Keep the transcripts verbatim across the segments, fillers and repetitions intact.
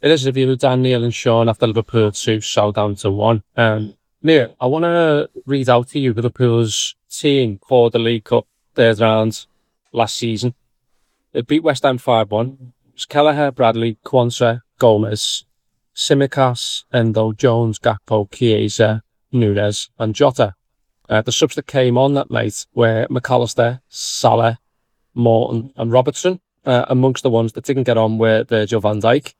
It is a review with Dan, Neil and Sean after Liverpool two, Southampton one. Um, Neil, I want to read out to you Liverpool's team for the League Cup third round last season. It beat West Ham five one. It was Kelleher, Bradley, Quansah, Gomez, Simicas, Endo, Jones, Gakpo, Chiesa, Nunes and Jota. Uh, the subs that came on that night were McAllister, Salah, Morton and Robertson. Uh, amongst the ones that didn't get on were Virgil van Dijk.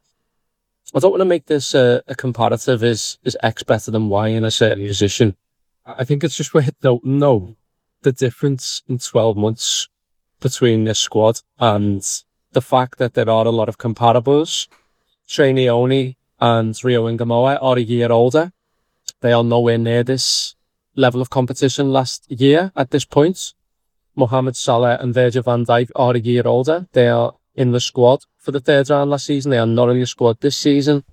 I don't want to make this uh, a comparative. Is is X better than Y in a certain position? I think it's just worth noting, though, the difference in twelve months between this squad and the fact that there are a lot of comparables. Trey Leone and Rio Ingamoa are a year older. They are nowhere near this level of competition last year at this point. Mohamed Salah and Virgil van Dijk are a year older. They are in the squad for the third round last season. They are not in the squad this season.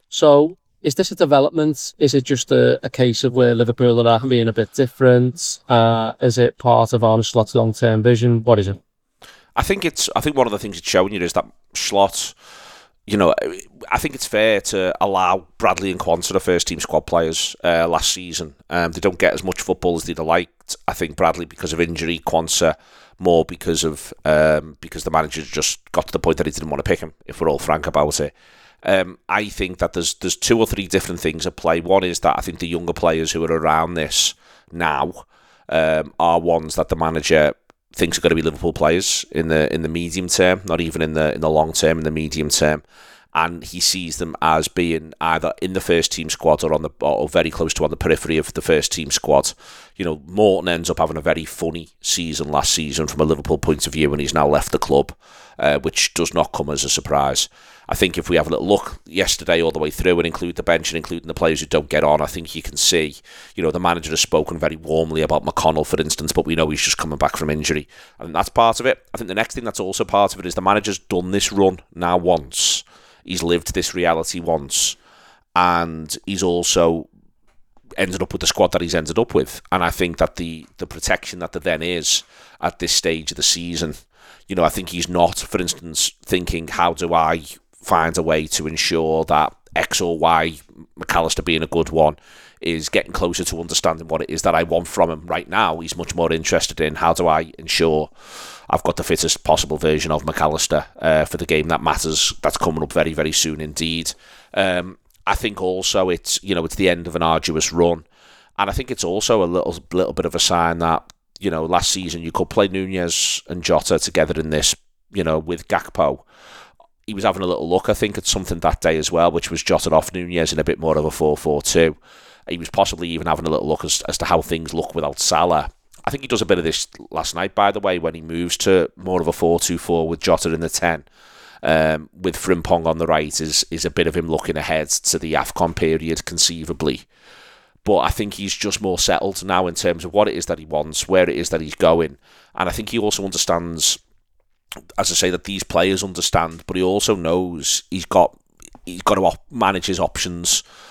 So is this a development? Is it just a, a case of where Liverpool are being a bit different? Uh, is it part of Arne Slot's long-term vision? What is it? I think it's. I think one of the things it's showing you is that Slot, you know, I think it's fair to allow Bradley and Quansah the first team squad players uh, last season. Um, they don't get as much football as they'd have liked. I think Bradley because of injury, Quansah more because of um, because the manager just got to the point that he didn't want to pick him, if we're all frank about it. Um, I think that there's there's two or three different things at play. One is that I think the younger players who are around this now um, are ones that the manager thinks are going to be Liverpool players in the in the medium term, not even in the in the long term, in the medium term. And he sees them as being either in the first team squad or on the or very close to on the periphery of the first team squad. You know, Morton ends up having a very funny season last season from a Liverpool point of view, and he's now left the club, uh, which does not come as a surprise. I think if we have a little look yesterday all the way through and include the bench and including the players who don't get on, I think you can see, you know, the manager has spoken very warmly about McConnell, for instance, but we know he's just coming back from injury. And that's part of it. I think the next thing that's also part of it is the manager's done this run now once. He's lived this reality once, and he's also ended up with the squad that he's ended up with. And I think that the the protection that there then is at this stage of the season, you know, I think he's not, for instance, thinking, how do I find a way to ensure that X or Y, McAllister being a good one, is getting closer to understanding what it is that I want from him. Right now, he's much more interested in how do I ensure I've got the fittest possible version of McAllister uh, for the game that matters. That's coming up very, very soon indeed. Um, I think also it's, you know, it's the end of an arduous run. And I think it's also a little, little bit of a sign that, you know, last season you could play Nunez and Jota together in this, you know, with Gakpo. He was having a little look, I think, at something that day as well, which was jotted off Nunez in a bit more of a four four two. He was possibly even having a little look as, as to how things look without Salah. I think he does a bit of this last night, by the way, when he moves to more of a four two four with Jota in the ten. Um, with Frimpong on the right is is a bit of him looking ahead to the AFCON period, conceivably. But I think he's just more settled now in terms of what it is that he wants, where it is that he's going. And I think he also understands, as I say, that these players understand, but he also knows he's got he's got to op- manage his options